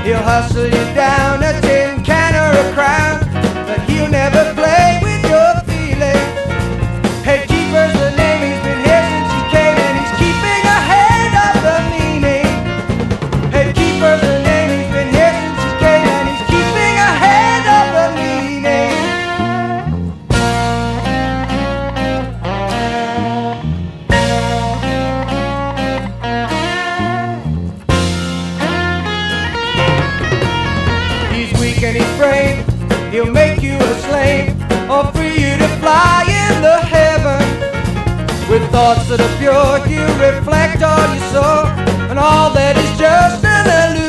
He'll hustle you down a tin can or a crown, but he'll never play with your feelings. Hey, keeper's the name, he's been here since he came, and he's keeping ahead of the meaning. Hey, keeper's the name, he's been here since he came, and he's keeping ahead of the meaning. He's weak and he's brave, he'll make you a slave, or free you to fly in the heaven. With thoughts that are pure, you reflect all you saw, and all that is just an illusion.